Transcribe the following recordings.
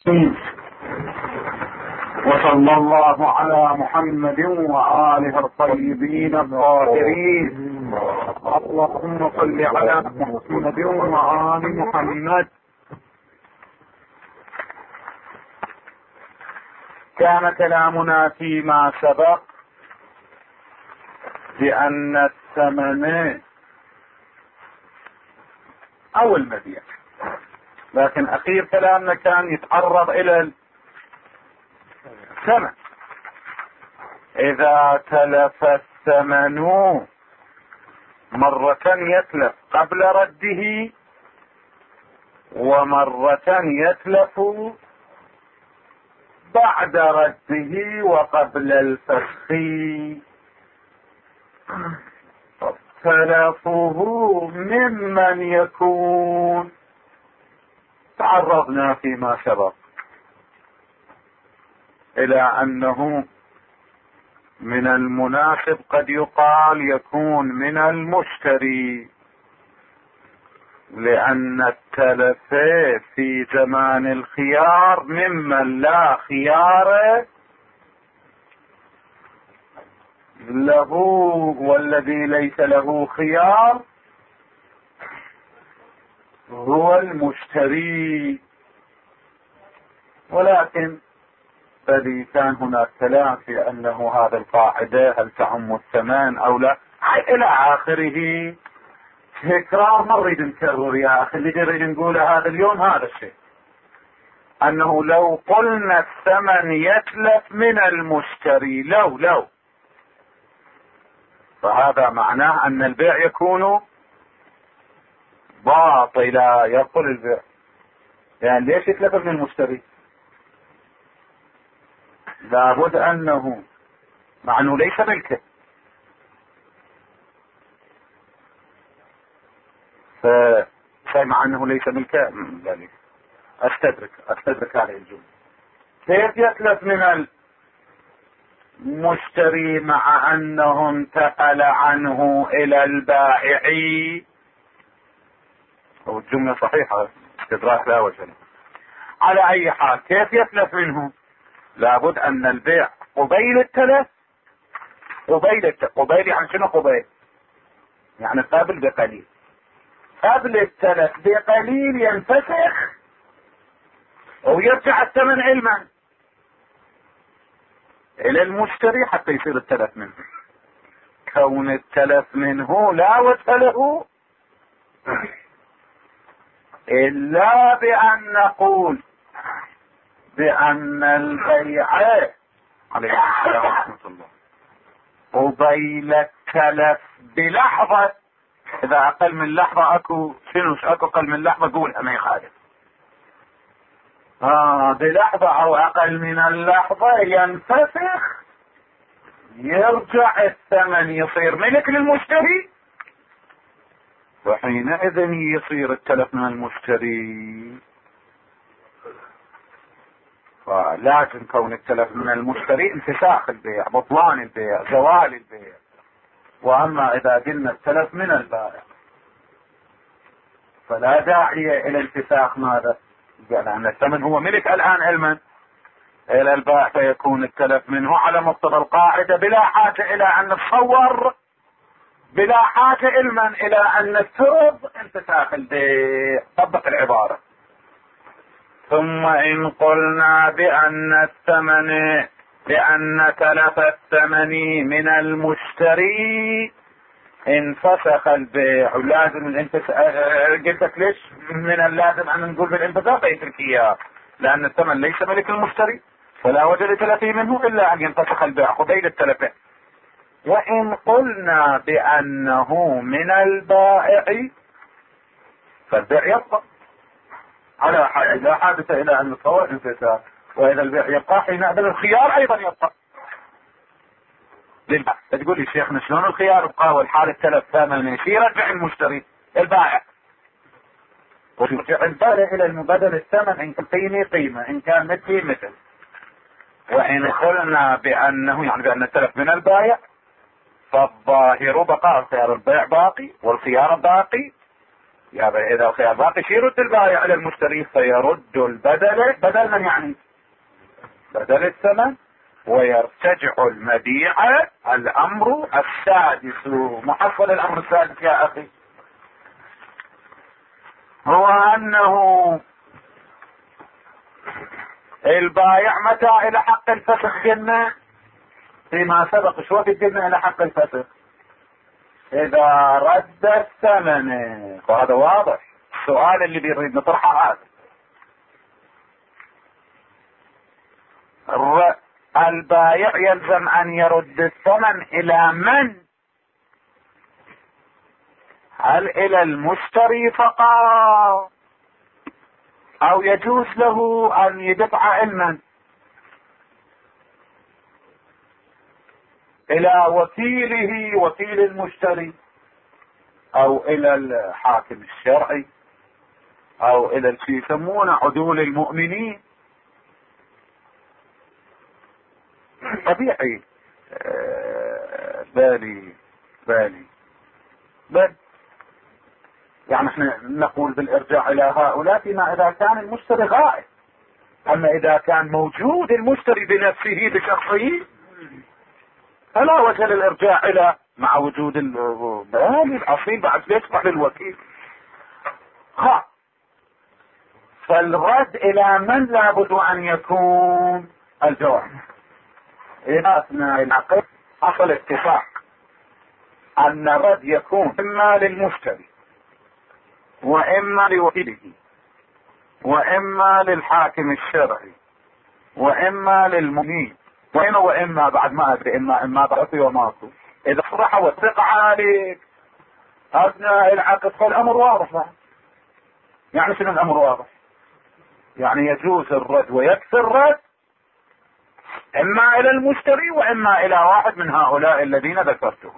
وصلى الله على محمد وآله الطيبين الطاهرين. اللهم صل على محمد وآل محمد. كان كلامنا فيما سبق بأن الثمن أو المبيع، لكن أخير كلامنا كان يتعرض إلى الثمن. إذا تلف الثمن مرة يتلف قبل رده، ومرة يتلف بعد رده وقبل الفسخ. تلفه ممن يكون تعرضنا فيما سبق إلى أنه من المناسب قد يقال يكون من المشتري، لأن التلف في زمان الخيار ممن لا خيار له، والذي ليس له خيار هو المشتري. ولكن الذي كان هناك كلام في أنه هذا القاعدة هل تعم الثمن أو لا إلى آخره. تكرار ما نريد نكرر يا أخي، اللي نريد نقوله هذا اليوم هذا الشيء، أنه لو قلنا الثمن يتلف من المشتري لو فهذا معناه أن البيع يكون باطلا. يقول البيع يعني ليش يتلف من المشتري؟ لابد أنه مع أنه ليس ملكه، فشيء مع أنه ليس ملكه يعني أستدرك هذه الجملة. كيف يتلف من المشتري مع أنه انتقل عنه إلى البائع؟ والجملة صحيحة، استدراك لا وجه له. على أي حال كيف يتلف منه؟ لابد أن البيع قبيل التلف، قبيل يعني شنو قبيل؟ يعني قبل بقليل، قبل التلف بقليل ينفسخ ويرجع الثمن علما إلى المشتري حتى يصير التلف منه. كون التلف منه لا وجه له إلا بأن نقول بأن البيع عليه السلام ورحمة الله قبيل التلف بلحظة. إذا أقل من لحظة أكو أقل من لحظة قولها ما يخالف. بلحظة أو أقل من اللحظة ينفسخ، يرجع الثمن يصير ملك للمشتري، وحينئذ يصير التلف من المشتري. فلازم كون التلف من المشتري انفساخ البيع، بطلان البيع، زوال البيع. واما اذا قلنا التلف من البائع فلا داعي الى انفساخ ماذا؟ لان الثمن هو ملك الان علما الى البائع، فيكون التلف منه على مقتضى القاعدة بلا حاجة الى ان نتصور، بلا حاجة علما الى ان نفترض انفساخ البيع. طبق العبارة. ثم إن قلنا بأن تلف الثمن من المشتري انفسخ البيع. لازم قلت لك ليش من اللازم أن نقول بالانفساخ التركية؟ لأن الثمن ليس ملك المشتري، فلا وجه لتلفه منه إلا أن ينفسخ البيع قبيل التلفه. وإن قلنا بأنه من البائع فالبيع يبقى على حال لا حادث الى ان نتصور انفساخ، واذا البيع يبقى حينئذ الخيار ايضا يبقى للبائع. تقول لي شيخنا شلون الخيار يبقى والحال التلف ثمن يرجع المشتري البائع، ويرجع البائع الى المبادل الثمن ان كان قيمه قيمه، ان كان مثل مثل. وان قلنا بانه يعني بان التلف من البائع فالظاهر بقاء خيار البيع باقي والخيار باقي، يعني اذا الخيار باقي يرد البائع على المشتري فيرد البدل، بدل من يعني بدل الثمن، ويرتجع المبيع. الامر السادس، محصل الامر السادس يا اخي هو انه البائع متى الى حق الفسخ قلنا فيما سبق؟ شو وقت قلنا الى حق الفسخ؟ اذا رد الثمن. وهذا واضح، السؤال اللي بيريد نطرحه هذا. البائع يلزم ان يرد الثمن الى من؟ هل الى المشتري فقط، او يجوز له ان يدفع علما الى وكيله وكيل المشتري، او الى الحاكم الشرعي، او الى اللي يسمونه عدول المؤمنين؟ طبيعي. بالي يعني احنا نقول بالارجاع الى هؤلاء فيما اذا كان المشتري غائب. اما اذا كان موجود المشتري بنفسه بشخصه فلا وجه للارجاع الى مع وجود البالي الاصيل بعد يصبح للوكيل. فالرد الى من لابد ان يكون؟ الجواب اذا اثناء العقد حصل اتفاق ان الرد يكون اما للمشتري واما لوكيله واما للحاكم الشرعي واما للمؤمنين واما بعد ما ادري اما ضعفي وماكو. اذا صرح والثقة عليك اثناء العقد فالامر واضح. يعني شنو الامر واضح؟ يعني يجوز الرد ويكفي الرد اما الى المشتري واما الى واحد من هؤلاء الذين ذكرتهم.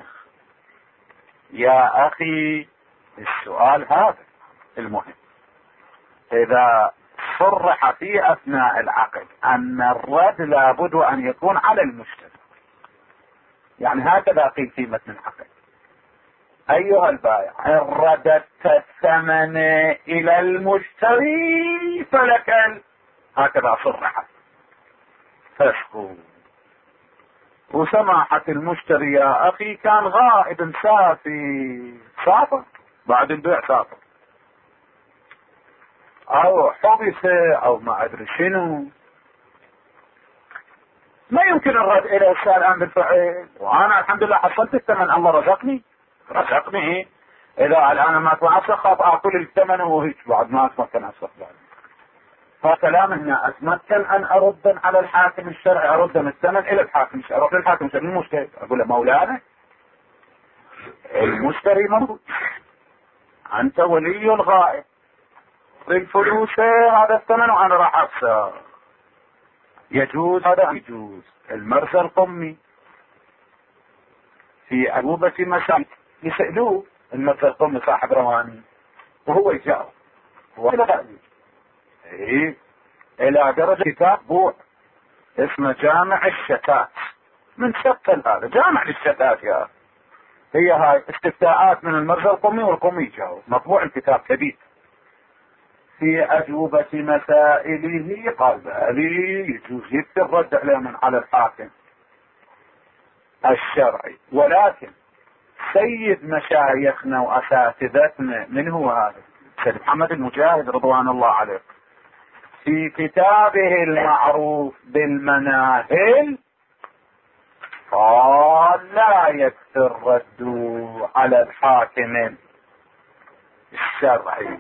يا اخي السؤال هذا المهم، اذا صرح في اثناء العقد ان الرد لابد ان يكون على المشتري، يعني هكذا قيل في متن العقد: ايها البائع ان رددت الثمن الى المشتري فلك هكذا صرحت فسخوا. وسماحة المشتري يا اخي كان غائب سافر بعد البيع سافر او حبس او ما ادري شنو، ما يمكن الرد الى الان بالفعل. وانا الحمد لله حصلت الثمن، الله رزقني اذا الان ما اتوسخ اكل الثمن وهيك بعد ما اتمكن اسخ بعد. فكلام هنا اتمكن ان ارد على الحاكم الشرعي، ارد من الثمن الى الحاكم الشرعي، اروح للحاكم الشرعي المشتري اقول له مولانا المشتري موجود، انت ولي الغائب، الفلوس هذا الثمن وانا راح اخسر. يجوز هذا؟ يجوز. المرسى القمي في عجوبة مسائل يسألوه المرسى القمي صاحب رواني وهو يجاوب ولا ايه الى درجة كتاب بوع اسمه جامع الشتات، من شكل هذا جامع للشتات يا هي هاي استفتاءات من المرسى القمي والقمي يجاوب، مطبوع الكتاب كبير. في أجوبة مسائله قال بالي يجوز يكفي الرد على الحاكم الشرعي، ولكن سيد مشايخنا وأساتذتنا من هو هذا؟ سيد محمد المجاهد رضوان الله عليه في كتابه المعروف بالمناهل قال لا يكفي الرد على الحاكم الشرعي.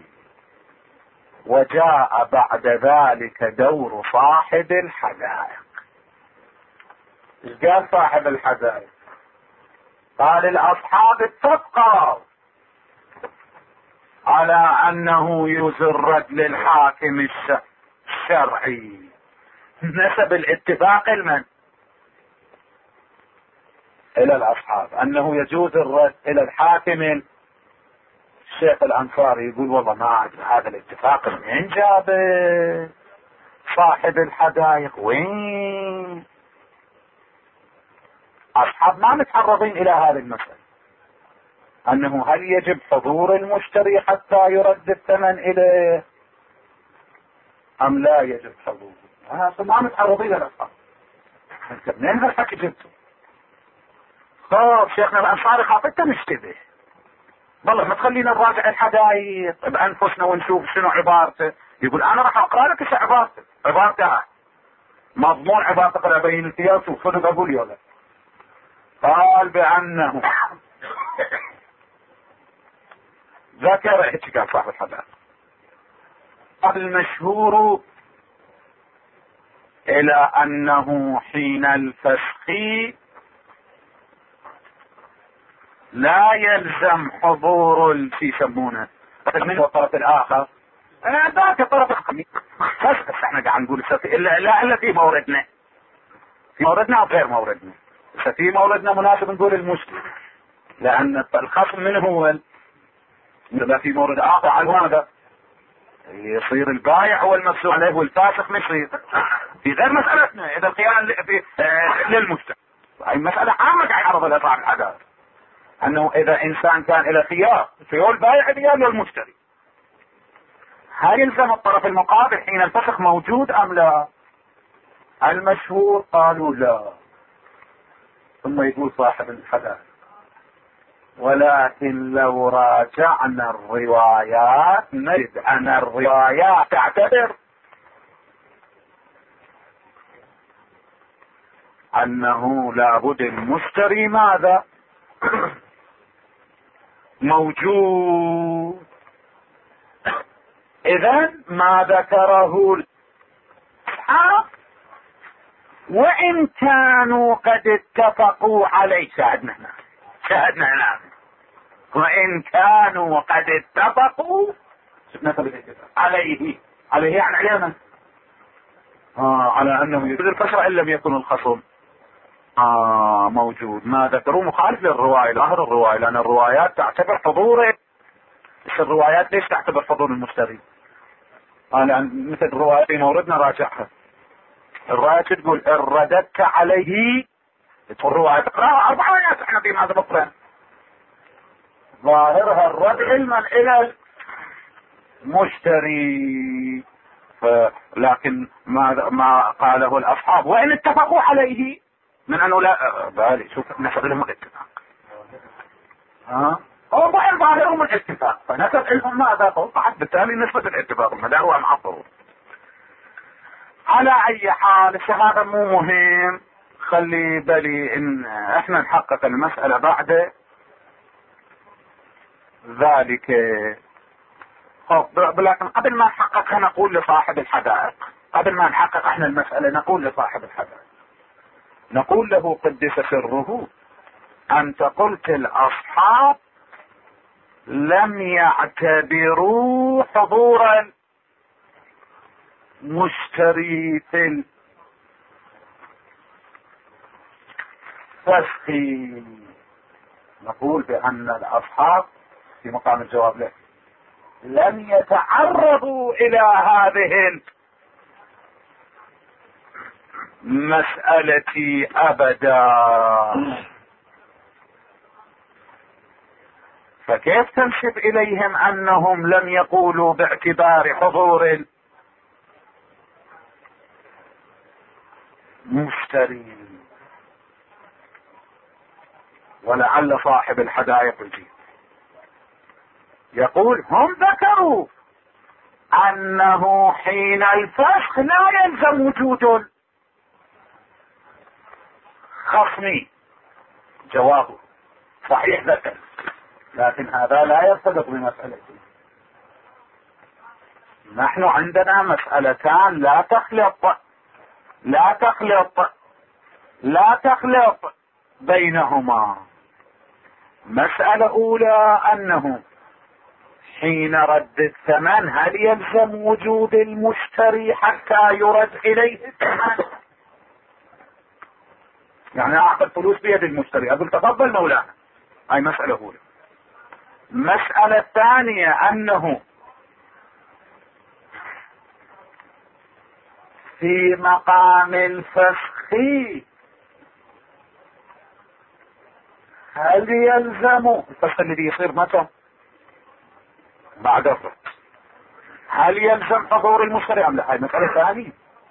وجاء بعد ذلك دور صاحب الحدائق. ايش قال صاحب الحدائق؟ قال الاصحاب اتفقوا على انه يجوز الرد للحاكم الشرعي. نسب الاتفاق المن الى الاصحاب انه يجوز الرد الى الحاكم. الشيخ الانصاري يقول والله ما هذا الاتفاق من جاب صاحب الحدائق؟ وين اصحاب ما متعرضين الى هذه المسألة. انه هل يجب حضور المشتري حتى يرد الثمن اليه ام لا يجب حضوره؟ ما متعرضين للأصحاب. انت منين هالحكي جبته؟ خاف شيخنا الانصاري خافتنا نشتبه. والله ما تخلينا نراجع الحدايق بانفسنا ونشوف شنو عبارته. يقول انا راح اقرا لك ايش عبارته مضمون عبارته قد ابين القياس وصدق اقول يولا. قال بانه ذكر هيك قال صاحب الحدايق المشهور الى انه حين الفسخ لا يلزم حضور في يسمونه منه الطرف الاخر ذاك الطرف الخميس. بس احنا قاعد نقول لا في موردنا او غير موردنا. في موردنا مناسب نقول المشكل لان الخصم منه هو اذا في مورد اخر على هذا يصير البايع هو المفسوح عليه والفاسخ ما يصير. في غير مسألتنا اذا الخيار في للمجتمع. هاي مسألة عامة قاعد يعرض لها صاحب الحدث انه اذا انسان كان الى خيار في البايع خيار للمشتري هل يلزم الطرف المقابل حين الفسخ موجود ام لا؟ المشهور قالوا لا. ثم يقول صاحب الحدث ولكن لو راجعنا الروايات نجد ان الروايات تعتبر انه لابد المشتري ماذا موجود. اذا ما ذكره الاصحاب وان كانوا قد اتفقوا عليه شاهدنا هنا وان كانوا قد اتفقوا عليه يعني علينا على انه يجوز الفسخ ان لم يكن الخصم موجود. ما ذكروا مخالف للرواية ظاهر الرواية لان الروايات تعتبر حضوره. الروايات ليش تعتبر حضور المشتري؟ لان مثل الرواية في موردنا راجعها. الرواية تقول ان رددت عليه الرواية تقرأها 4 آيات احنا في هذا بقرأ ظاهرها الرد علما الى المشتري. لكن ما قاله الاصحاب وان اتفقوا عليه من انه لا بالي شوف نسب لهم الاتفاق هو ظاهرهم الاتفاق فنسب لهم ماذا فوقعت بالتالي نسبة الاتفاق المدار هو معطل. على اي حال هذا مو مهم. خلي بالي ان احنا نحقق المسألة بعد ذلك. لكن قبل ما نحققها نقول لصاحب الحدائق قبل ما نحقق احنا المسألة نقول لصاحب الحدائق نقول له قدس سره انت قلت الاصحاب لم يعتبروا حضور المشتري في الفسخ. نقول بان الاصحاب في مقام الجواب له لم يتعرضوا الى هذه المسألة ابدا. فكيف تنسب اليهم انهم لم يقولوا باعتبار حضور المشتري؟ ولعل صاحب الحدائق يجيب يقول هم ذكروا انه حين الفسخ لا يلزم وجود خصمي. جوابه صحيح ذكر لكن هذا لا يرتبط بمسألتي. نحن عندنا مسألتان لا تخلط بينهما. مسألة اولى انه حين رد الثمن هل يلزم وجود المشتري حتى يرد اليه الثمن؟ يعني اعطي فلوس بيد المشتري اقول تفضل مولانا. هاي مسألة اولى. مسألة ثانية انه في مقام الفسخ هل يلزم الفسخ الذي يصير متى؟ بعد الرد. هل يلزم حضور المشتري ام لا؟ هاي مسألة ثانية.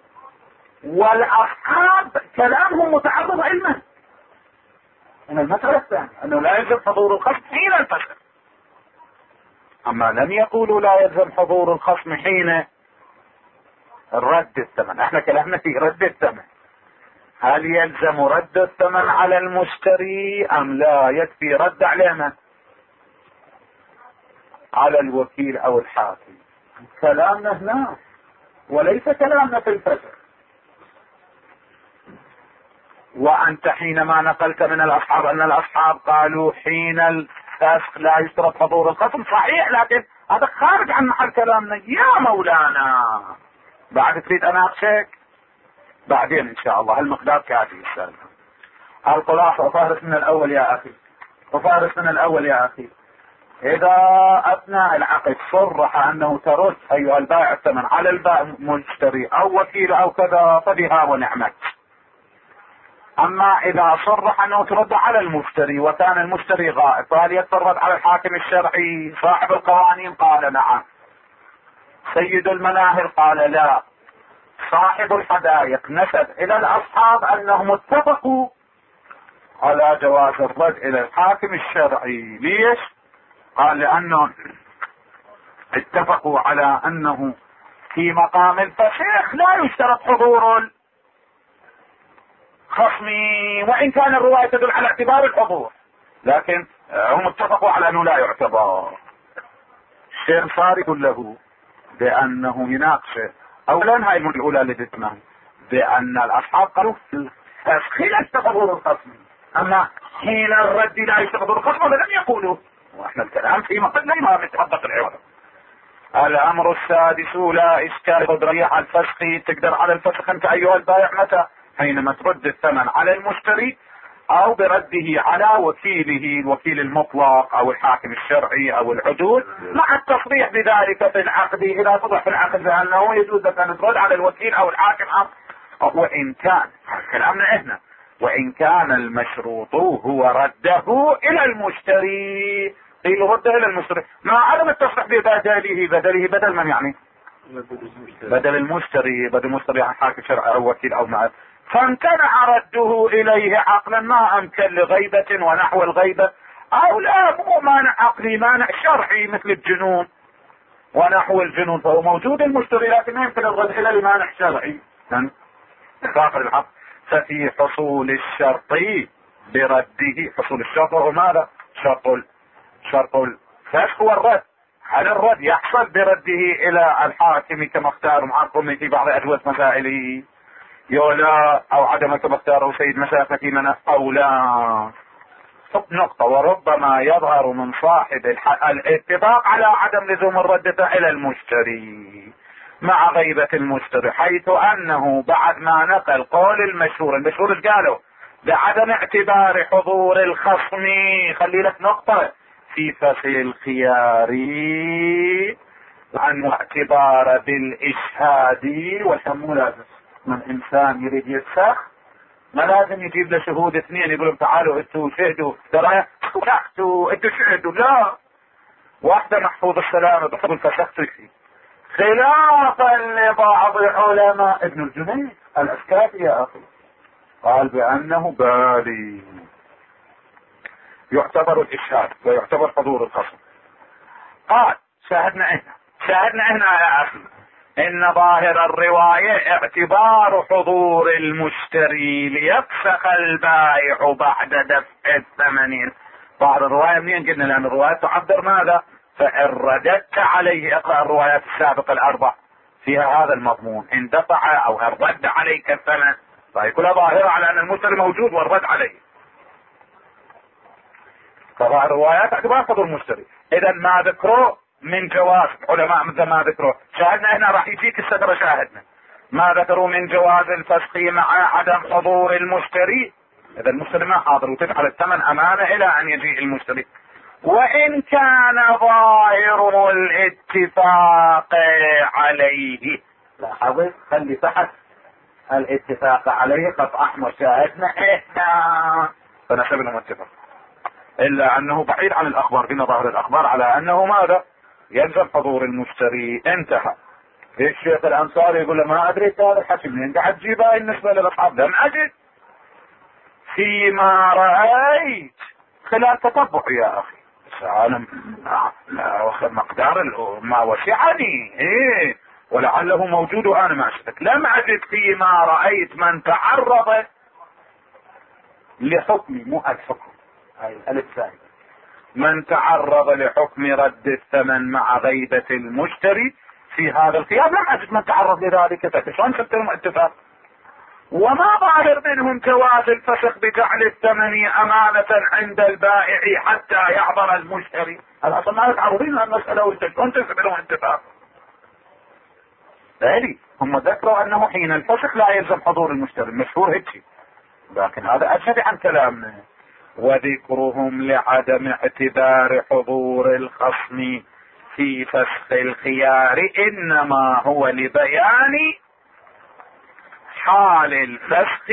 والاصحاب كلامهم متعرض علما من المسألة الثانية انه لا يلزم حضور الخصم حين الفسخ. اما لم يقولوا لا يلزم حضور الخصم حين رد الثمن. احنا كلامنا في رد الثمن. هل يلزم رد الثمن على المشتري ام لا يكفي رد علينا على الوكيل او الحاكم؟ كلامنا هنا وليس كلامنا في الفسخ. وانت حينما نقلت من الاصحاب ان الاصحاب قالوا حين الفسخ لا يشترط حضور الخصم، صحيح، لكن هذا خارج عن محل كلامنا يا مولانا. بعد تريد اناقشك بعدين ان شاء الله. المقدار كافي السالفه. الخلاصه افارس من الاول يا اخي، افارس من الاول يا اخي. اذا اثناء العقد صرح انه ترد ايها البائع الثمن على البائع المشتري او وكيله او كذا فبها ونعمت. اما اذا صرح انه ترد على المشتري وكان المشتري غائب، فهل يتفرد على الحاكم الشرعي؟ صاحب القوانين قال نعم، سيد المناهل قال لا، صاحب الحدائق نسب الى الاصحاب انهم اتفقوا على جواز الرد الى الحاكم الشرعي. ليش؟ قال لانه اتفقوا على انه في مقام الفسخ لا يشترط حضور الخصمي، وان كان الرواية تدل على اعتبار الحضور، لكن هم اتفقوا على انه لا يعتبر. الشيخ صار يقول له بانه يناقشه. اولا هاي الاولى اللي جبناها بان الاصحاب قالوا في الفسخ لا يشترط حضور الخصمي، اما حين الرد لا يشترط حضور الخصم لم يقولوا. واحنا الكلام في مقدمة ما متحدث العوض. الامر السادس لا اشكال قدرية على الفسخ. تقدر على الفسخ انت ايها البائع متى؟ حينما ترد الثمن على المشتري او برده على وكيله، الوكيل المطلق او الحاكم الشرعي او العدول، مع التصريح بذلك في العقد. اذا صرح في العقد بانه يجوز ان ترد على الوكيل او الحاكم وان كان كلامنا احنا وان كان المشروط هو رده الى المشتري. قيل رده الى المشتري مع عدم التصريح ببدله. بدل من يعني؟ بدل المشتري. بدل المشتري عن حاكم شرعي او وكيل او معه. فامتنع رده اليه عقلا ما امكن لغيبة ونحو الغيبة، او لا مو مانع عقلي، مانع شرعي مثل الجنون ونحو الجنون، فهو موجود المشتري لكن ما يمكن الرد الى لمانع شرعي داخل الحق. ففي حصول الشرط برده، حصول الشرط وهو ماذا؟ شرط الفسخ والرد. هل الرد يحصل برده الى الحاكم كما اختار معقم في بعض اجوبة مسائله يولا، او عدم كما اختاره سيد مسافة منه او لا؟ نقطة. وربما يظهر من صاحب الاتفاق على عدم لزوم الرد الى المشتري مع غيبة المشتري، حيث انه بعد ما نقل قول المشهور اللي قالوا بعدم اعتبار حضور الخصم، خلي لك نقطة في فصل الخيار عن اعتبار بالاشهاد والحمولة. من انسان يريد يفسخ ما لازم يجيب له شهود اثنين يقولوا تعالوا انتوا شهدوا ترى فسختوا انتوا شهدوا، لا، واحدة محفوظ السلامة بحضور فسخت فيه، خلافا لبعض علماء ابن الجنيد الاسكافي يا اخي قال بانه بالي يعتبر الاشهاد ويعتبر حضور الخصم. قال شاهدنا هنا يا اخي ان ظاهر الرواية اعتبار حضور المشتري ليفسخ البائع بعد دفع الثمن. ظاهر الرواية منين قلنا؟ لان الرواية تعبر ماذا؟ فان رددت عليه، اقرأ الروايات السابقة الاربع فيها هذا المضمون، ان دفع او ان رد عليك الثمن، فهي كلها ظاهرة على ان المشتري موجود والرد عليه. فظاهر الروايات اعتبار حضور المشتري. اذا ما ذكروه من جواز علماء مثل ما ذكروا، شاهدنا هنا راح يجيك السدرة، شاهدنا ما ذكروا من جواز الفسخ مع عدم حضور المشتري. اذا المشتري ما حاضر وتدفع الثمن امانة الى ان يجيء المشتري، وان كان ظاهر الاتفاق عليه. لاحظ خلي تحت الاتفاق عليه خط احمر، شاهدنا احنا فنسبنا متفق. الا انه بعيد عن الاخبار، في مظاهر الاخبار على انه ماذا؟ يلزم حضور المشتري. انتهى. الشيخ الانصاري يقول له ما ادري هذا الحكي منين قاعد تجيبها بالنسبه للاصحاب؟ لم اجد فيما رايت خلال تتبع يا اخي. انا مقدار ما وسعني ولعله موجود وانا ما شفت. لم اجد فيما رايت من تعرض لحكم، مو الحكم هاي الثاني، من تعرض لحكم رد الثمن مع غيبة المشتري في هذا الخيار. لم اجد من تعرض لذلك. فشلون شفتم اتفاق؟ وما ظاهر منهم جواز الفسخ بجعل الثمن امانة عند البائع حتى يعبر المشتري. الاصل ما يتعرضين المسألة وشلون تثبتون اتفاق؟ بالي هم ذكروا انه حين الفسخ لا يلزم حضور المشتري، مشهور هيك، لكن هذا اجنبي عن كلامنا. وذكرهم لعدم اعتبار حضور الخصم في فسخ الخيار انما هو لبيان حال الفسخ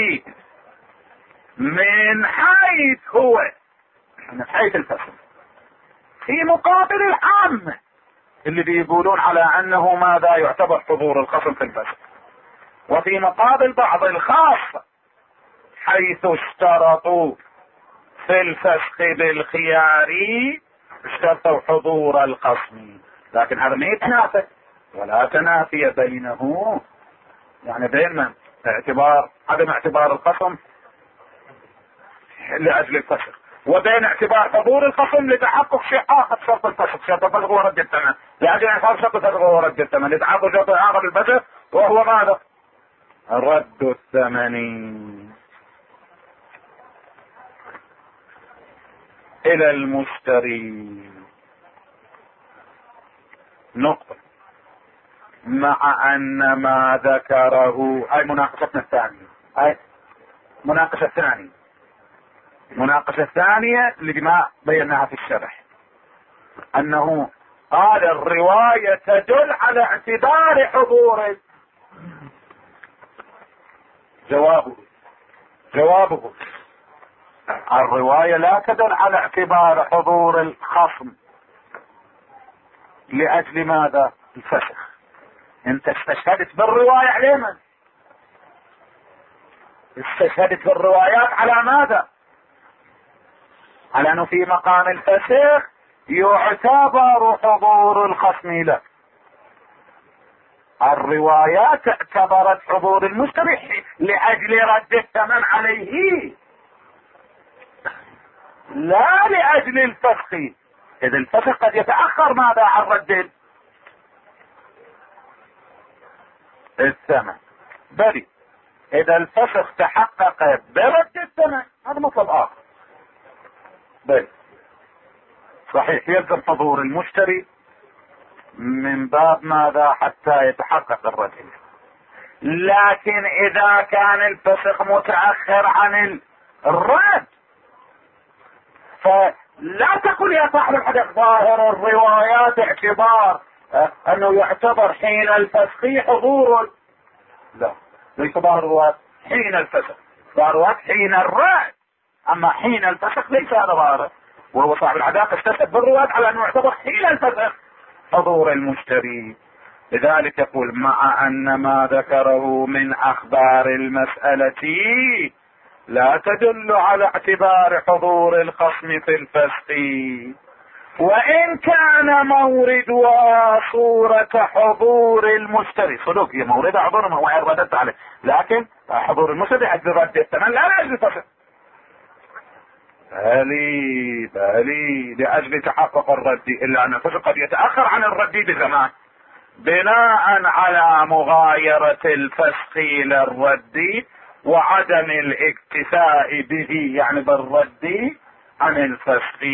من حيث هو، من حيث الفسخ في مقابل العام اللي بيقولون على انه ماذا يعتبر حضور الخصم في الفسخ، وفي مقابل بعض الخاصة حيث اشترطوا في الفسخ بالخيار اشترطوا حضور الخصم. لكن هذا ما يتنافى ولا تنافي بينه، يعني بين من اعتبار عدم اعتبار الخصم لاجل الفسخ وبين اعتبار حضور الخصم لتحقق شيء اخر، شرط الفسخ. شرط الفسخ هو رد الثمن، لاجل انفاذ شرط الفسخ هو رد الثمن، لتحقق شرط اخر الفسخ وهو ماذا؟ رد الثمن الى المشتري. نقطة. مع ان ما ذكره، هاي مناقشتنا الثانية، هاي مناقشة ثانية، مناقشة ثانية اللي ما بيناها في الشرح، انه قال الرواية تدل على اعتبار حضور. جوابه الرواية لا تدل على اعتبار حضور الخصم لاجل ماذا؟ الفسخ. انت استشهدت بالرواية على من؟ استشهدت بالروايات على ماذا؟ على انه في مقام الفسخ يعتبر حضور الخصم له. الروايات اعتبرت حضور المشتري لاجل رد الثمن عليه لا لاجل الفسخ. اذا الفسخ قد يتأخر ماذا عن رد الثمن، بل اذا الفسخ تحقق برد الثمن هذا مطلب اخر. بل صحيح يلزم حضور المشتري من باب ماذا؟ حتى يتحقق الرد. لكن اذا كان الفسخ متأخر عن الرد فلا تقل يا صاحب الحديث ظاهر الروايات اعتبار انه يعتبر حين الفسخ حضور. لا، ليس ظاهر الروايات حين الفسخ، ظاهر الروايات حين الرد، اما حين الفسخ ليس هذا ظاهر. وهو صاحب العداقة استشهد بالروايات على انه يعتبر حين الفسخ حضور المشتري. لذلك يقول مع ان ما ذكره من اخبار المسألة لا تدل على اعتبار حضور الخصم في الفسخ، وان كان موردها صورة حضور المشتري. صدق هي موردها حضور وان رددت عليه، لكن حضور المشتري اجل رد الثمن لا لاجل الفسخ. بالي لاجل تحقق الرد، الا ان الفسخ قد يتأخر عن الرد بزمان بناء على مغايرة الفسخ الى الرد وعدم الاكتفاء به، يعني بالرد عن الفسخ.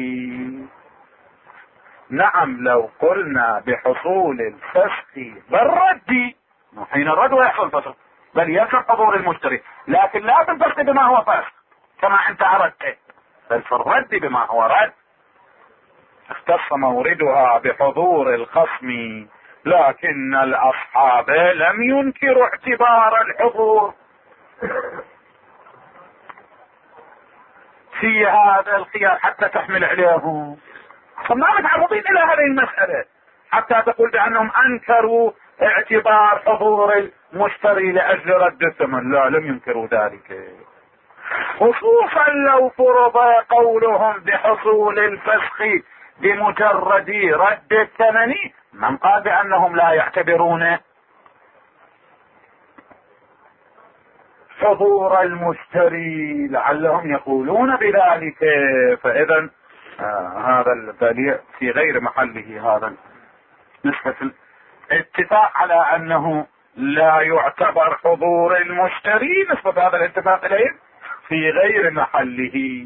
نعم لو قلنا بحصول الفسخ بالرد، حين الرد ويحصل الفسخ بل يلزم حضور المشتري، لكن لا بالفسخ بما هو فسخ كما انت اردت، بل في الرد بما هو رد. اختص موردها بحضور الخصم، لكن الاصحاب لم ينكروا اعتبار الحضور. في هذا الخيار حتى تحمل عليهم؟ فما متعرضين الى هذه المسألة حتى تقول بانهم انكروا اعتبار حضور المشتري لاجل رد الثمن. لا، لم ينكروا ذلك، خصوصا لو فرض قولهم بحصول الفسخ بمجرد رد الثمن. من قال بانهم لا يعتبرون حضور المشتري لعلهم يقولون بذلك. فاذا هذا البليع في غير محله. هذا نسبة الاتفاق على انه لا يعتبر حضور المشتري، نسبة هذا الاتفاق اليه في غير محله.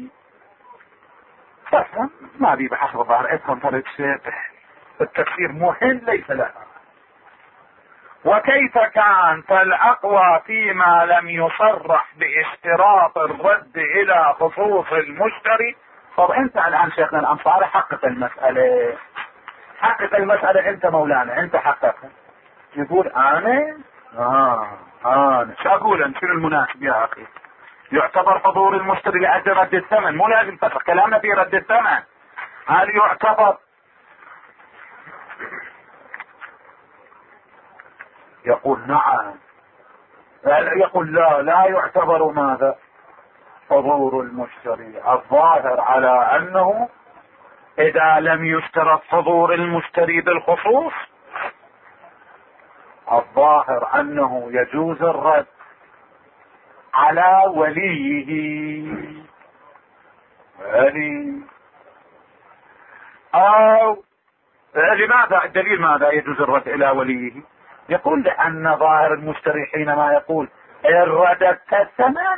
ما بي بحسب الظاهر افهم طريق التفسير مهم ليس لها. وكيف كان فالاقوى فيما لم يصرح باشتراط الرد الى خصوص المشتري. طب انت الان شيخنا الانصاري حقق المسألة، حقق المسألة انت مولانا، انت حققها. يقول انا انا شو اقول؟ شنو المناسب يا اخي؟ يعتبر حضور المشتري لاجل رد الثمن، مو لازم تفرق كلامنا في رد الثمن. هل يعتبر؟ يقول نعم. يقول لا يعتبر ماذا؟ حضور المشتري. الظاهر على انه اذا لم يشترط حضور المشتري بالخصوص، الظاهر انه يجوز الرد على وليه. او لماذا؟ الدليل ماذا يجوز الرد الى وليه؟ يقول لان ظاهر المشتري حينما يقول ان رددت الثمن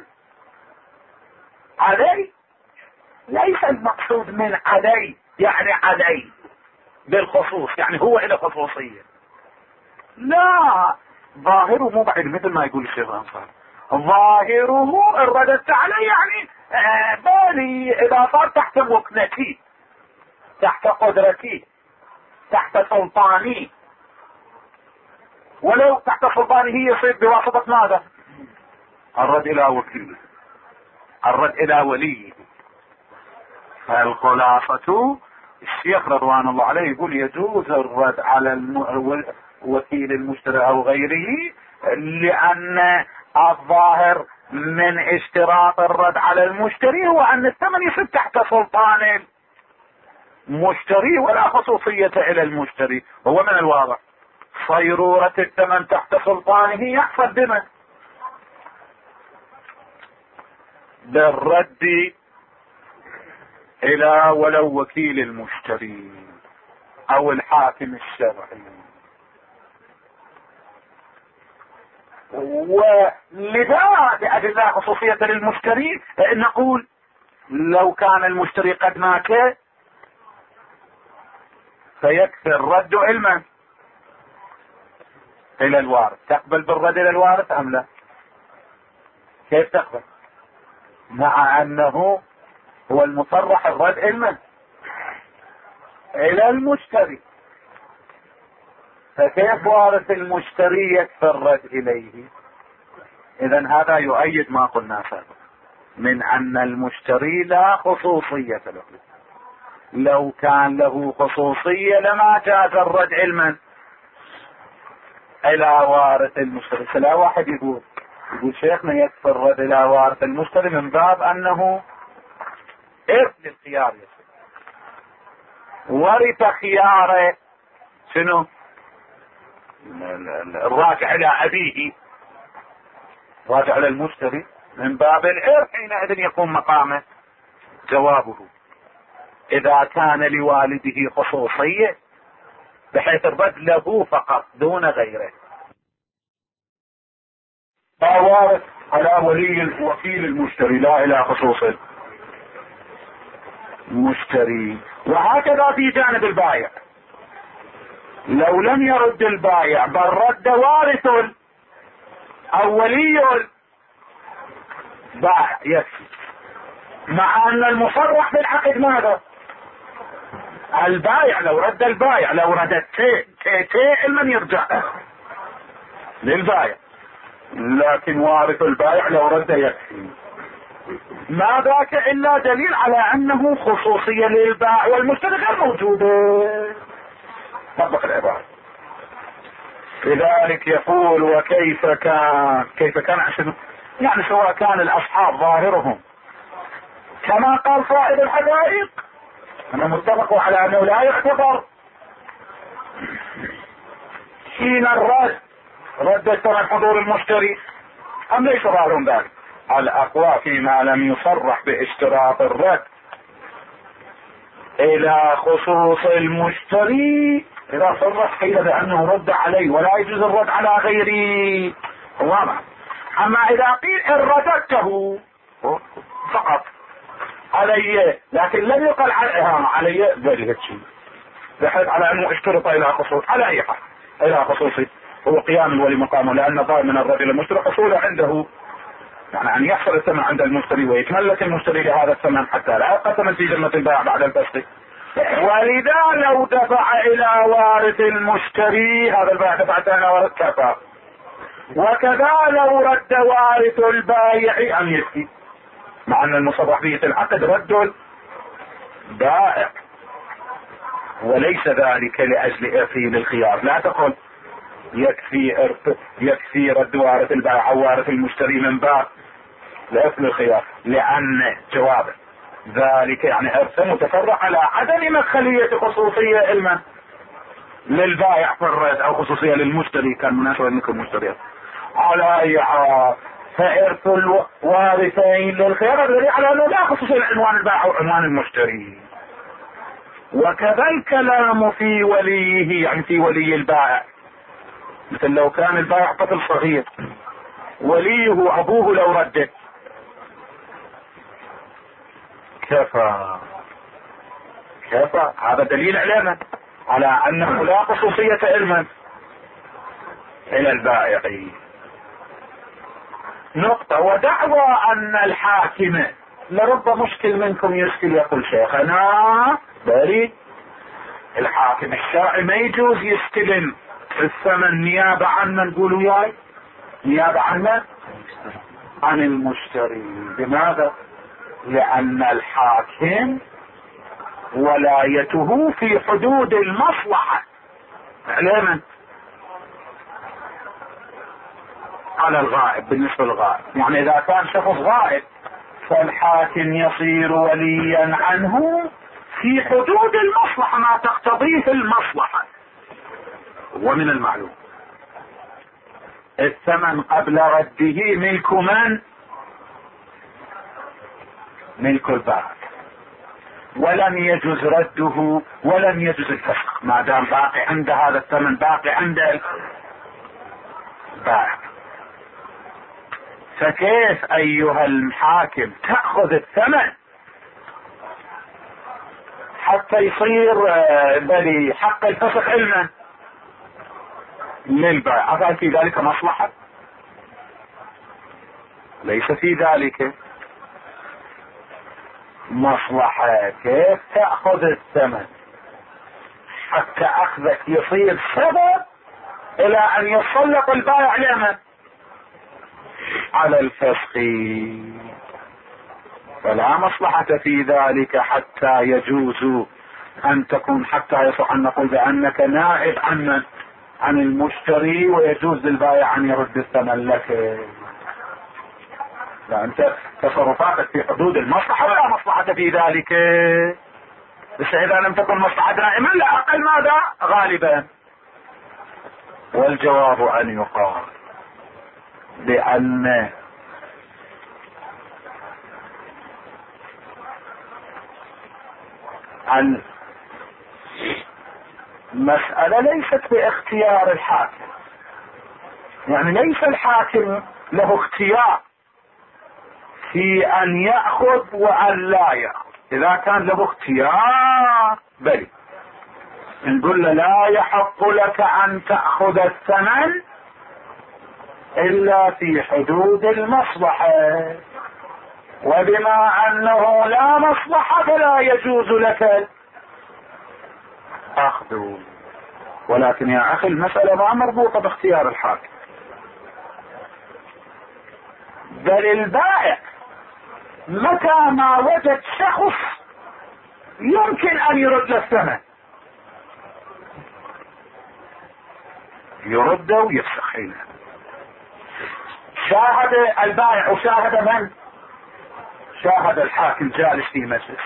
علي، ليس المقصود من علي يعني علي بالخصوص، يعني هو الى خصوصية. لا، ظاهره مو بعيد مثل ما يقول الشيخ الانصاري. ظاهره ان رددت علي يعني بالي اذا صار تحت وكنتي، تحت قدرتي، تحت سلطاني. ولو تحت سلطانه يصير بواسطة ماذا؟ الرد الى وكيله، الرد الى وليه. فالخلاصة الشيخ رضوان الله عليه يقول يجوز الرد على وكيل المشتري او غيره، لان الظاهر من اشتراط الرد على المشتري هو ان الثمن يصير تحت سلطان المشتري ولا خصوصية الى المشتري. هو من الواضح صيرورة الثمن تحت سلطانه يحصل بمن؟ بالرد الى ولو وكيل المشتري او الحاكم الشرعي. ولذا لأجل خصوصية للمشتري نقول لو كان المشتري قد مات فيكفي الرد علما الى الوارث. تقبل بالرد الى الوارث ام لا؟ كيف تقبل مع انه هو المصرح الرد علما الى المشتري؟ فكيف وارث المشتري يكفي الرد اليه؟ اذا هذا يؤيد ما قلنا سابقا من ان المشتري لا خصوصية له. لو كان له خصوصية لما جاز الرد علما الى وارث المشتري. فلا واحد يقول شيخنا يكفي الرد الى وارث المشتري من باب انه ارث للخيار، ورث خياره شنو؟ الراجع الى ابيه، راجع الى المشتري من باب الارث، حينئذ يكون مقامه. جوابه اذا كان لوالده خصوصية بحيث الرد له فقط دون غيره، فوارث على ولي وكيل المشتري لا الى خصوص المشتري. وهكذا في جانب البائع، لو لم يرد البائع بل رد وارث او ولي البائع يكفي، مع ان المصرح بالعقد ماذا؟ البائع. لو رد البائع، لو ردت تي من يرجع للبائع، لكن وارث البائع لو رد يكفي. ما ذاك الا دليل على انه خصوصية للبائع والمشتري غير موجودة. طبق العبارة. لذلك يقول وكيف كان، كيف كان عشان يعني سواء كان الاصحاب ظاهرهم كما قال صاحب الحدائق انا متفق على انه لا يعتبر حين الرد رد الثمن حضور المشتري ام ليس ظاهرهم ذلك. الاقوى فيما لم يصرح باشتراط الرد الى خصوص المشتري اذا صرح قيل بانه رد عليه ولا يجوز الرد على غيره واضح. اما اذا قيل ان رددته فقط علي لكن لم يقل علي ذلك الشيء بحيث على انه اشترط الى خصوص على اي حال الى خصوصي هو قيام الولي مقامه لان ظاهر من الرجل المشتري حصوله عنده يعني ان يحصل الثمن عند المشتري ويتملك المشتري لهذا الثمن حتى لا يبقى ثمن في ذمة البائع بعد الفسخ. ولذا لو دفع الى وارث المشتري هذا البائع دفع الى وارث كفى. وكذا لو رد وارث البائع ان يكفي مع ان المصرح به العقد رد البائع وليس ذلك لاجل ارثه للخيار. لا تقل يكفي رد وارث البائع او وارث المشتري من باب لأصل الخيار لان جوابه ذلك يعني ارث متفرع على عدم مدخلية خصوصية علما للبائع في الرد او خصوصية للمشتري كان مناسبة منكم المشتري على اي حال. فارث الوارثين للخيار دليل على انه لا خصوصية لعنوان البائع او عنوان المشتري. وكذا الكلام في وليه يعني في ولي البائع مثل لو كان البائع طفل صغير وليه ابوه لو رده كفى هذا دليل علما على انه لا خصوصية علما الى البائع. نقطة. ودعوى ان الحاكم لرب مشكل منكم يشكل يقول شيخنا بريد الحاكم الشرعي ما يجوز يستلم الثمن نيابة عن من نقولوا ياي نيابة عن من عن المشتري. لماذا؟ لان الحاكم ولايته في حدود المصلحة علما على الغائب. بالنسبة للغائب يعني اذا كان شخص غائب فالحاكم يصير وليا عنه في حدود المصلحة ما تقتضيه المصلحة. ومن المعلوم الثمن قبل رده ملك من؟ ملك البائع ولم يجوز رده ولم يجوز الفسخ ما دام باقي عند هذا الثمن باقي عند البائع. فكيف ايها الحاكم تأخذ الثمن حتى يصير بلي حق الفسخ علما للبائع؟ هل في ذلك مصلحة؟ ليس في ذلك مصلحة. كيف تأخذ الثمن حتى اخذك يصير سبب الى ان يسلط البائع لمن؟ على الفسخ. فلا مصلحة في ذلك حتى يجوز ان تكون حتى يصح ان نقول بانك نائب عن عن المشتري ويجوز للبائع ان يرد الثمن لك. لا انت تصرفاتك في حدود المصلحة ولا مصلحة في ذلك. بس اذا لم تكن مصلحة دائما لا اقل ماذا غالبا. والجواب ان يقال بان المسألة ليست باختيار الحاكم يعني ليس الحاكم له اختيار في ان يأخذ وان لا يأخذ. اذا كان له اختيار بل نقول له لا يحق لك ان تأخذ الثمن الا في حدود المصلحة وبما انه لا مصلحة فلا يجوز لك اخذه. ولكن يا اخي المسألة ما مربوطة باختيار الحاكم بل البائع متى ما وجد شخص يمكن ان يرد الثمن يرده ويفسخ حينه. شاهد البائع وشاهد من؟ شاهد الحاكم جالس في مجلس،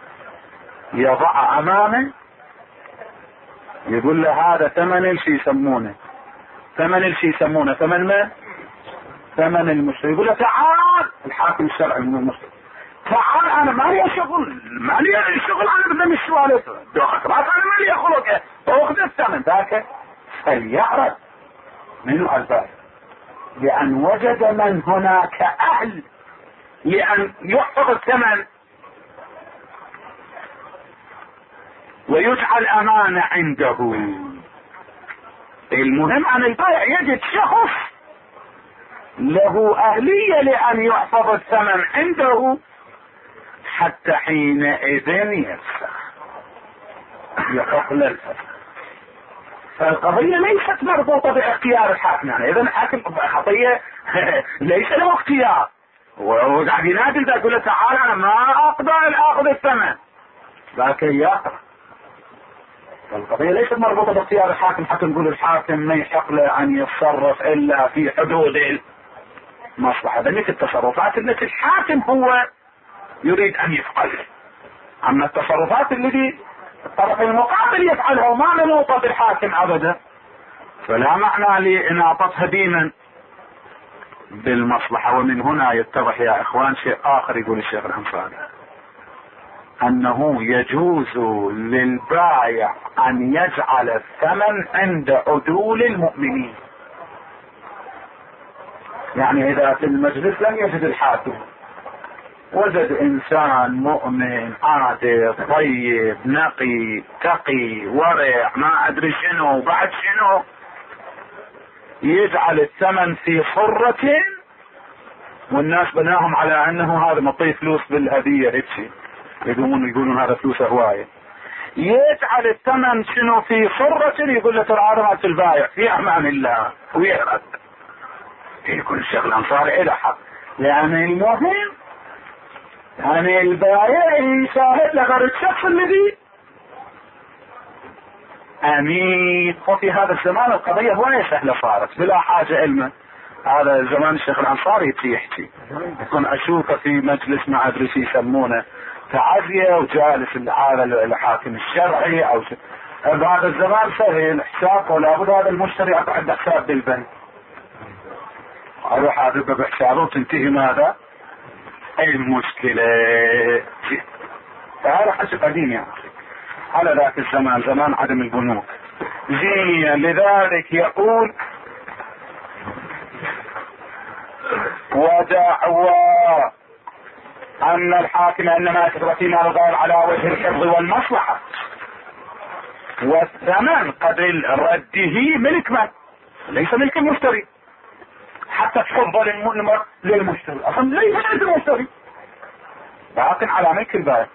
يضع امامه يقول له هذا ثمن الشي يسمونه ثمن من؟ ثمن المشتري. يقول له تعال، الحاكم الشرعي من المشتري، تعال انا ما لي شغل انا بدي مش سوالف دوخك راس، انا ما لي خلق اخذ الثمن ذاك. فليعرض منه البائع، لان وجد من هناك اهل لان يحفظ الثمن ويجعل امانة عنده. المهم ان البائع يجد شخص له اهلية لان يحفظ الثمن عنده، حتى حينئذ يفسخ يحق للفسخ. فالقضية ليست مربوطة باختيار الحاكم، يعني اذا الحاكم خطية ليس له اختيار، وقاعد ينادي ذا يقول له تعال انا ما اقدر اخذ الثمن لكن يقرأ. القضية ليست مربوطة باختيار الحاكم حتى نقول الحاكم ما يحق له ان يتصرف الا في حدود المصلحة. ذلك التصرفات التي الحاكم هو يريد ان يفعلها، اما التصرفات التي الطرف المقابل يفعلها وما منوطة بالحاكم ابدا فلا معنى لاناطتها دينا بالمصلحة. ومن هنا يتضح يا اخوان شيء اخر يقول الشيخ الانصاري، انه يجوز للبائع ان يجعل الثمن عند عدول المؤمنين. يعني اذا في المجلس لم يجد الحاكم، وجد انسان مؤمن عادل طيب نقي تقي ورع ما ادري شنو بعد شنو، يجعل الثمن في صرة والناس بناهم على انه هذا مطي فلوس بالهدية هيك يقولون هذا فلوس هواية، يجعل الثمن شنو في صرة يقول له ترى هذا مالت البايع في امان الله ويرد. يكون الشيخ الانصاري الى حق، يعني المهم يعني البايع يشاهد لغير الشخص الذي امين. وفي هذا الزمان القضية هواية سهلة صارت بلا حاجة علما. هذا زمان الشيخ الانصاري يحكي يكون اشوفه في مجلس ما ادري شو يسمونه تعزية وجالس هذا الحاكم الشرعي او بهذا الزمان سهل حساب ولا بد هذا المشتري عنده حساب بالبنك، اروح اذبه بحسابه وتنتهي ماذا المشكلة. فهذا حسب قديم يا اخي على ذاك الزمان، زمان عدم البنوك. زين لذلك يقول ودعوى ان الحاكم انما يكتب في مال الغير على وجه الحفظ والمصلحة، والثمن قبل رده ملك من؟ ليس ملك المشتري، حتى تفضل للمشتري اصلا ليس ملك المشتري باق على ملك البائع،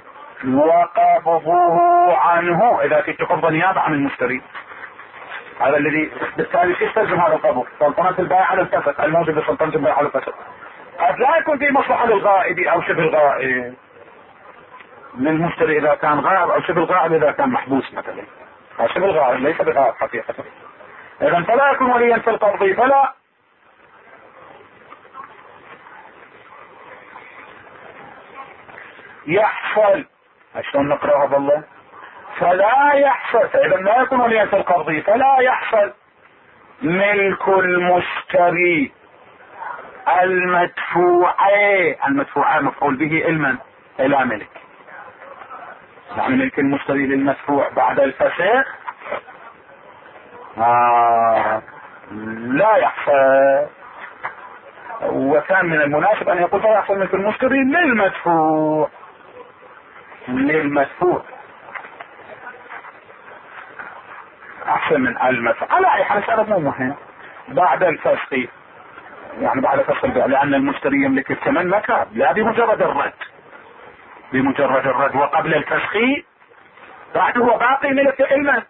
وقبضه عنه اذا كنت تقبض نيابة عن المشتري. هذا الذي بالتالي يستلزم هذا القبض، سلطنة البائع على الفسق، الموجب بسلطنة البائع على الفسق. قد لا يكون في مصلحة للغائب او شبه الغائب للمشتري اذا كان غائب او شبه الغائب اذا كان محبوس مثلا، او شبه الغائب ليس بغائب حقيقة. اذا فلا يكون وليا في القبض فلا يحصل. شلون نقراها بالله؟ فلا يحصل، فاذا لا يكون وليا في القبض فلا يحصل ملك المشتري المدفوعة مفعول به علما الى ملك، يعني ملك المشتري للمدفوع بعد الفسخ لا يحصل. وكان من المناسب ان يقول لا يحصل ملك المشتري للمدفوع احسن من المدفوع. على اي حال هذا مو مهم بعد الفسخ، يعني بعد فسخ البيع، لان المشتري يملك الثمن مكان لا بمجرد الرد وقبل الفسخ بعد هو باقي ملك علما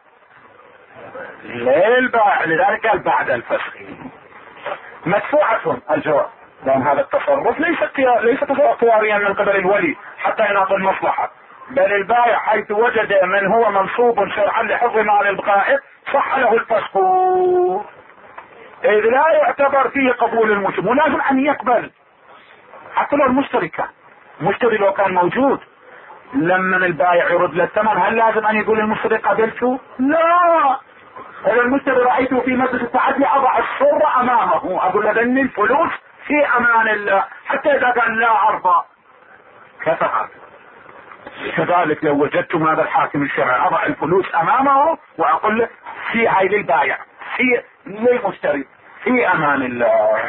للبائع، لذلك قال بعد الفسخ. مدفوعة الجواب لأن هذا التصرف ليس اختياريا من قبل الولي حتى يناط المصلحة، بل البائع حيث وجد من هو منصوب شرعا لحفظ مال القائد صح له الفسخ، إذ لا يعتبر فيه قبول المشتري، ولازم أن يقبل حتى لو المشتري كان مشتري لو كان موجود. لما البائع يرد له الثمن هل لازم أن يقول المشتري قبلته؟ لا، إذا المشتري رأيته في مجلس التعدي أضع الصورة أمامه أقول له ذني الفلوس في أمان الله حتى إذا كان لا أرضى كفى. كذلك لو وجدتم هذا الحاكم الشرعي أضع الفلوس أمامه وأقول له في هاي للبائع في للمشتري في أمان الله.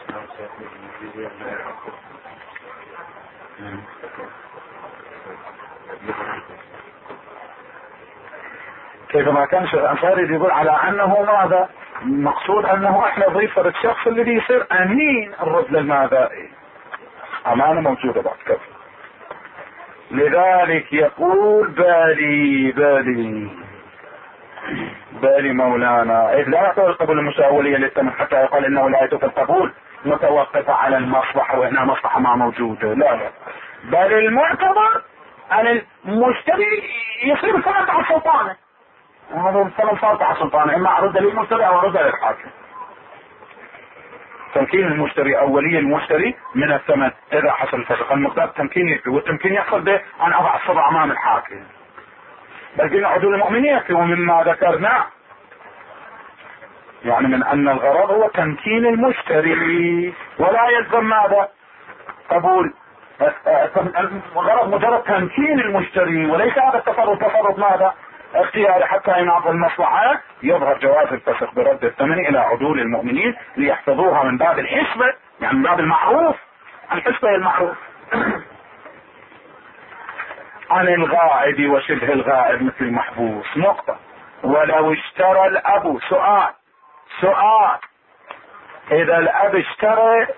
كيف ما كان الشيخ الأنصاري يقول على أنه ماذا مقصود أنه احنا ضيف الشخص اللي بيصير أمين الرد للماذا أمانة موجودة بعد كذا. لذلك يقول بالي مولانا إذ لا يعطي القبول المساولية للثمن حتى يقال إنه لا يتوقف القبول متوقفة على المصلحة وهنا مصلحة ما موجودة. لا بل المعتبر أن المشتري يصير فرط على سلطانه، هذا الثمن فرط على سلطانه، إما أرد للمشتري أو أرد للحاكم. تمكين المشتري او ولي المشتري من الثمن اذا حصل الفسخ المقدار تمكين يكفي، والتمكين يحصل به ان اضع الصبع امام الحاكم. بل قلنا عدول المؤمنين يكفي، ومما ذكرنا يعني من ان الغرض هو تمكين المشتري ولا يلزم ماذا قبول الغرض مجرد تمكين المشتري، وليس هذا التصرف ماذا اختياري حتى يناط المصلحة. يظهر جواز الفسخ برد الثمن الى عدول المؤمنين ليحفظوها من باب الحسبة، يعني من باب المعروف، الحسبة المعروف عن الغائب وشبه الغائب مثل المحبوس. نقطة. ولو اشترى الاب سؤال اذا الاب اشترى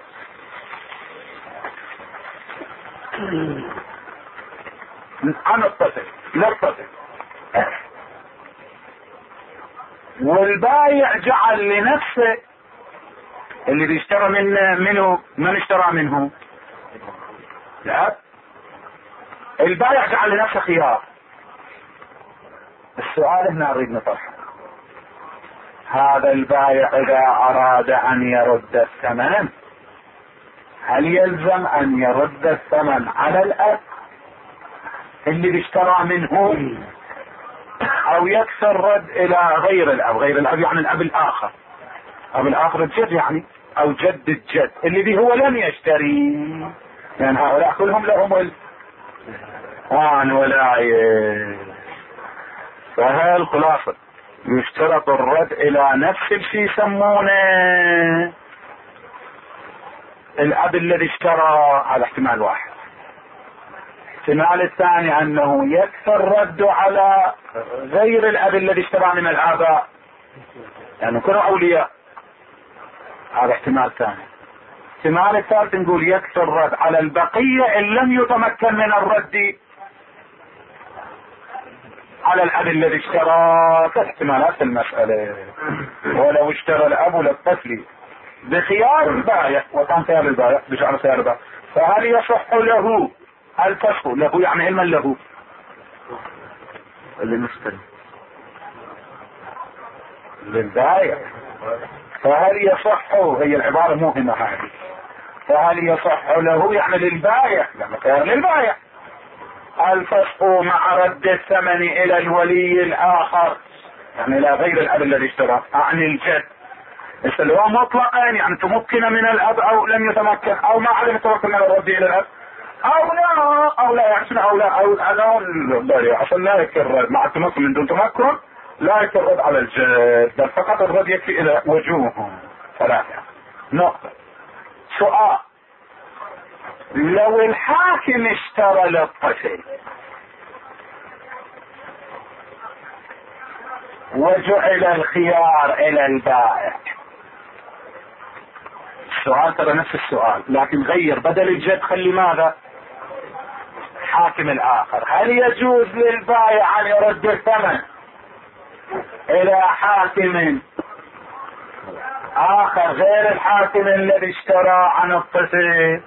عن الطفل لا الطفل والبايع جعل لنفسه اللي بيشترى منه من اشترى منه لا البايع جعل لنفسه خيار. السؤال هنا نريد نطرحه، هذا البايع اذا اراد ان يرد الثمن هل يلزم ان يرد الثمن على الاب اللي بيشترى منه او يكثر رد الى غير الاب يعني الاب الاخر، اب الاخر الجد يعني او جد الجد اللي به هو لم يشتري، لان يعني هؤلاء كلهم لهم ولاية. فهل خلاصة يشترط الرد الى نفس الشيء يسمونه الاب الذي اشترى، على احتمال واحد. الاحتمال الثاني انه يكثر رده على غير الاب الذي اشترى من الاباء، يعني كانوا اولياء، هذا احتمال ثاني. الاحتمال الثالث نقول يكثر رد على البقية ان لم يتمكن من الرد على الاب الذي اشترى. كاحتمالات في المسألة. ولو اشترى الاب للطفل بخيار البائع وكان خيار البائع بجعل خيار البائع فهل يصح له الفسخ له يعني علما له للمشتري للبائع؟ فهل يصح، هي العبارة مهمة هذه، فهل يصح له يعني للبائع لما خيار للبائع الفسخ مع رد الثمن الى الولي الاخر، يعني الى غير الاب الذي اشترى عن الجد، اللي هو مطلقا يعني تمكن من الاب او لم يتمكن او ما علم يتمكن من الرد الى الاب او لا يعني لا اصلا لا يكرر مع التمكن من دون تمكن لا يكرر على الجد، بل فقط الرد يكفي الى وجوه ثلاثة. نقطة. سؤال، لو الحاكم اشترى للطفل وجعل الخيار الى البائع، السؤال ترى نفس السؤال لكن غير بدل الجد خلي ماذا حاكم الاخر، هل يجوز للبائع ان يرد الثمن الى حاكم اخر غير الحاكم الذي اشترى عن الطفل.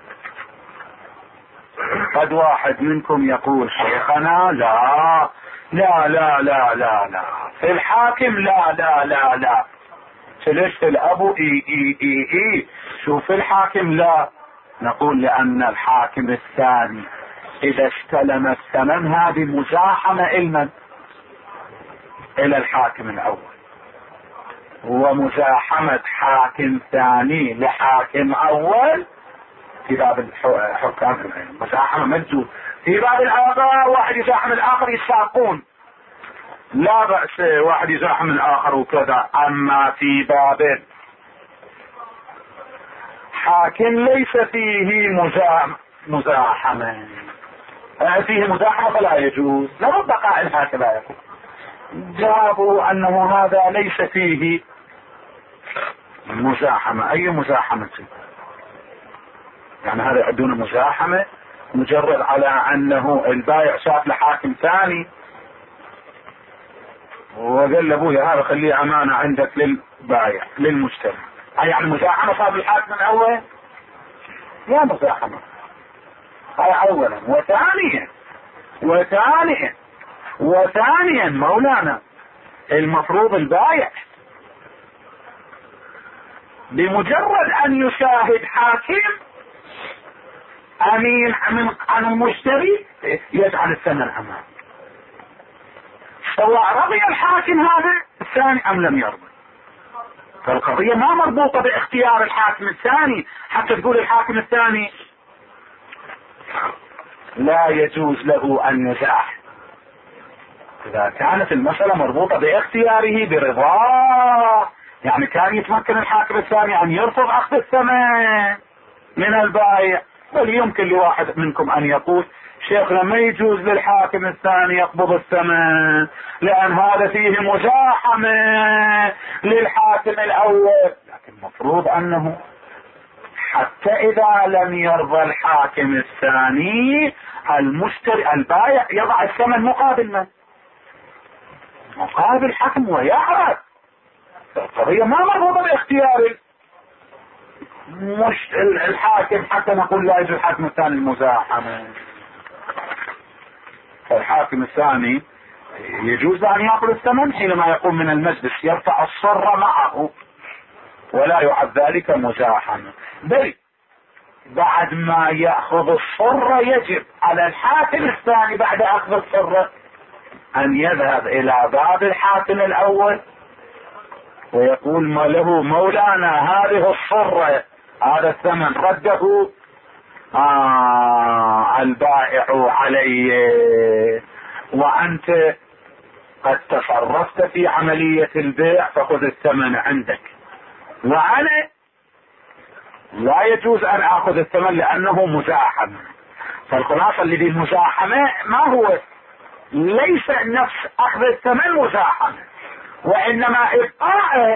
قد واحد منكم يقول شيخنا لا لا لا لا لا لا في الحاكم لا لا لا لا، ليش في الابو اي شوف الحاكم لا. نقول لان الحاكم الثاني اذا استلم الثمن هذه مزاحمة الى الحاكم الاول، ومزاحمة حاكم ثاني لحاكم اول في باب الحكام مزاحمة مجوز. في باب الاعضاء واحد يزاحم الاخر يساقون، لا بأس واحد يزاحم الاخر وكذا. اما في باب حاكم ليس فيه مزاحمة، فيه مزاحمة فلا يجوز. لابد قائل هكذا يقول. جابوا انه هذا ليس فيه مزاحمة. اي مزاحمة؟ يعني هذا يعدون مزاحمة مجرد على انه البايع شاف لحاكم ثاني وقال له ابويا هذا خليه امانة عندك للبايع للمشتري، هاي يعني مزاحمة صار الحاكم الاول؟ لا مزاحمة. هاي اولا. وثانيا مولانا المفروض البايع بمجرد ان يشاهد حاكم امين عن المشتري يجعل الثمن امام، سواء رضي الحاكم هذا الثاني ام لم يرضي. فالقضية ما مربوطة باختيار الحاكم الثاني حتى تقول الحاكم الثاني لا يجوز له ان يزاح. اذا كانت المسألة مربوطة باختياره برضاه، يعني كان يتمكن الحاكم الثاني ان يرفض اخذ الثمن من البائع. بل يمكن لواحد منكم ان يقول شيخنا ما يجوز للحاكم الثاني يقبض الثمن لان هذا فيه مزاحمة للحاكم الاول. لكن المفروض انه حتى اذا لم يرضى الحاكم الثاني المشتري البائع يضع الثمن مقابل من؟ مقابل حكم ويعرف. القضية ما مربوطة باختيار مش الحاكم حتى نقول لا يجوز الحاكم الثاني المزاحمة. فالحاكم الثاني يجوز ان ياخذ الثمن حينما يقوم من المجلس يرفع الصر معه ولا يعد ذلك مزاحمة. بل بعد ما يأخذ الصر يجب على الحاكم الثاني بعد اخذ الصر ان يذهب الى باب الحاكم الاول ويقول ما له مولانا هذه الصرة هذا الثمن رده البائع علي، وانت قد تصرفت في عملية البيع فخذ الثمن عندك، وانا لا يجوز ان اخذ الثمن لانه مزاحمة. فالخلاصة اللي بالمزاحمة ما هو ليس نفس اخذ الثمن مزاحمة، وانما ابقاء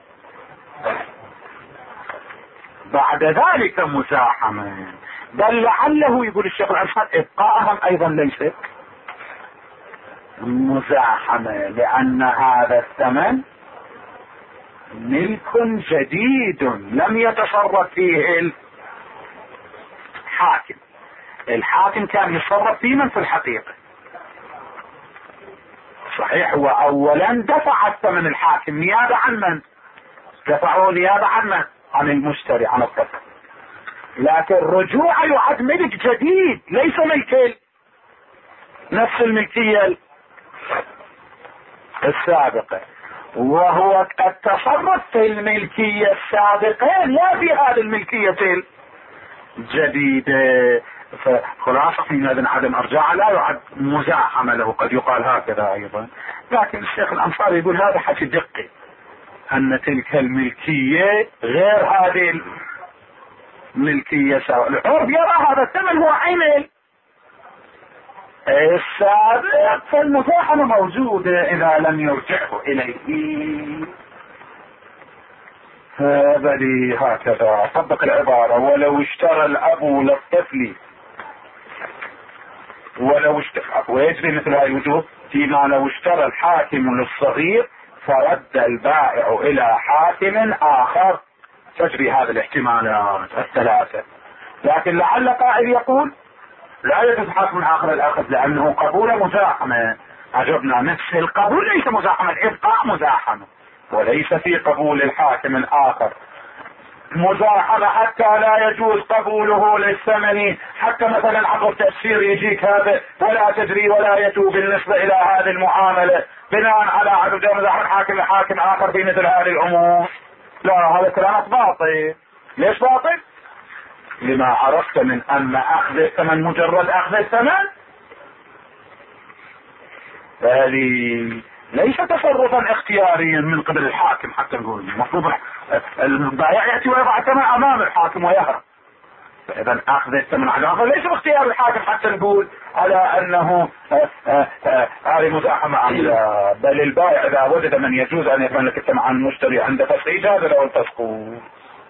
بعد ذلك مزاحمة. بل لعله يقول الشيخ الأنصار ابقاءهم ايضا ليس مزاحمة لان هذا الثمن ملك جديد لم يتصرف فيه الحاكم. الحاكم كان يتصرف فيه من في الحقيقة صحيح. هو اولا دفع الثمن الحاكم نيابة عن من؟ دفعوا نيابة عن من؟ عن المشتري عن الطفل. لكن رجوع يعد ملك جديد ليس ملك نفس الملكية السابقة، وهو التصرف في الملكية السابقة لا في هذه الملكية الجديدة. فخلاصة حينئذ عدم ارجاع لا يعد مزاحمة له. قد يقال هكذا ايضا، لكن الشيخ الانصاري يقول هذا حكي دقي ان تلك الملكية غير هذه الملكية سواء. العرب يرى هذا الثمن هو عين السابق، فالمزاحمة موجودة اذا لم يرجعه اليه. بل هكذا طبق العبارة ولو اشترى الاب للطفل ويجري مثل هذه الوجوه فيما لو اشترى الحاكم للصغير فرد البائع الى حاكم اخر، تجري هذه الاحتمالات الثلاثة. لكن لعل قائل يقول لا يجوز حاكم اخر الاخذ لانه قبول مزاحمة. اجبنا نفس القبول ليس مزاحمة، الابقاء مزاحمة، وليس في قبول الحاكم الاخر مزاحمة حتى لا يجوز قبوله للثمن. حتى مثلا عبر تأثير يجيك هذا ولا تدري ولا يتوب بالنسبة الى هذه المعاملة بناء على عدد مزاحمة حاكم لحاكم اخر في مثل هذه الامور. لا، هذا كلامك باطل. ليش باطل؟ لما عرفت من ان اخذ الثمن مجرد اخذ الثمن بالي ليس تصرفا اختياريا من قبل الحاكم. حتى نقول المفروض البائع ياتي ويضع الثمن امام الحاكم ويهرب، فاذا اخذ الثمن على الاخر ليس باختيار الحاكم حتى نقول على انه هذه مزاحمه ام لا، بل البائع اذا وجد من يجوز ان يملك الثمن عن المشتري عند فسخ اجازه له الفسخ.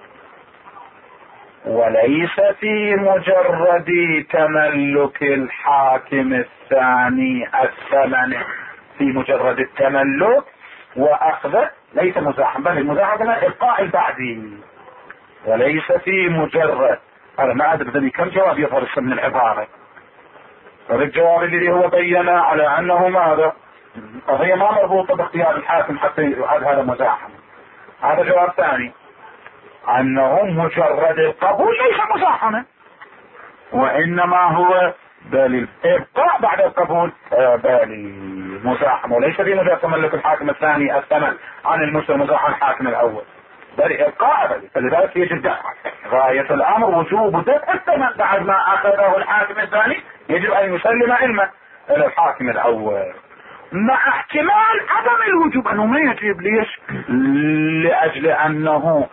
وليس في مجرد تملك الحاكم الثاني الثمن، في مجرد التملك واخذه ليس مزاحمه، بل المزاحمه ابقاء البعدي. وليس في مجرد، هذا ما ادري كم جواب يظهر من العباره. الجواب الذي هو بين على انه ماذا؟ قضيه ما مربوطه باختيار الحاكم حتى يعد هذا مزاحمه. هذا جواب ثاني، انه مجرد القبول ليس مزاحمه، وانما هو بل الابقاء بعد القبول بل مزاحمه. وليس في مجرد تملك الحاكم الثاني الثمن عن المشتري مزاحم الحاكم الاول، بل ابقاء بل. فلذلك يجب دفع غايه الامر وجوب دفع الثمن بعد ما اخذه الحاكم الثاني، يجب ان يسلم علمه الى الحاكم الاول مع احتمال عدم الوجوب انه ما يجب. ليش؟ لاجل انه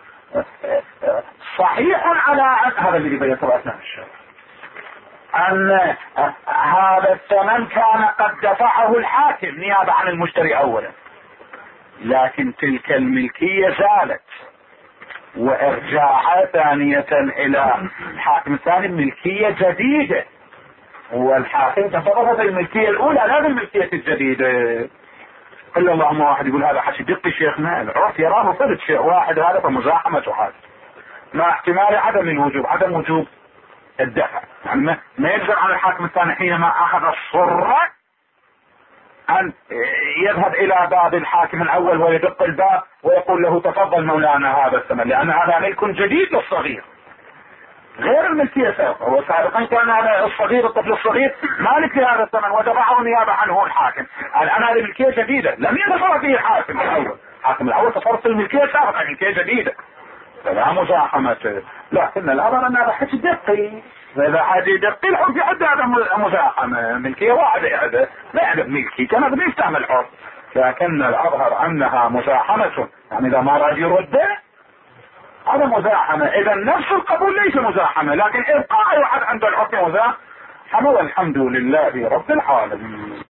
صحيح على هذا اللي بينه اثناء الشرع ان هذا الثمن كان قد دفعه الحاكم نيابه عن المشتري اولا، لكن تلك الملكيه زالت وارجاعها ثانيه الى الحاكم الثاني ملكيه جديده، والحاكم تصرف بالملكيه الاولى لا بالملكيه الجديده. الا اللهم واحد يقول هذا حكي دقي شيخنا، العرف يراه فرد شيء واحد، هذا فمزاحمه هذا مع احتمال عدم الوجوب، عدم وجوب الدفع. يعني ما يلزم على الحاكم الثاني حينما اخذ الصرة ان يذهب الى باب الحاكم الاول ويدق الباب ويقول له تفضل مولانا هذا الثمن، لان هذا ملك جديد للصغير غير الملكية سابقا. وسابقا كان هذا الصغير الطفل الصغير مالك لهذا الثمن ودفعه نيابة عنه الحاكم. الان هذه ملكية جديدة لم يتصرف فيه الحاكم الاول، الحاكم الاول تصرف في الملكية سابقا، ملكية جديدة فلا مزاحمة. لكن الامر ان هذا حكي دقي، فاذا حاجة دقي الحكم يعد هذا مزاحمة، ملكية واحدة هذا لا يعد ملكي كما بيستعمل الحر، لكن الاظهر انها مزاحمة. يعني اذا ما راجي يرده هذا مزاحمة. اذا نفس القبول ليس مزاحمة، لكن ابقاء يعد عند الحكم مزاحمة. والحمد لله رب العالمين.